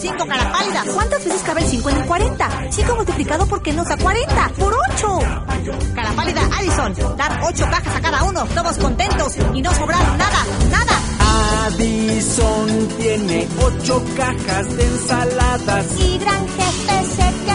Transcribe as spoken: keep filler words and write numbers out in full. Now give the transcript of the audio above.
cinco, cara pálida. ¿Cuántas veces cabe el cinco en el cuarenta? cinco multiplicado por qué nos da cuarenta. ¡Por ocho! Cara pálida, Addison. Dar ocho cajas a cada uno. Todos contentos y no sobraron nada, nada. Addison tiene ocho cajas de ensaladas. Y gran jefe se queda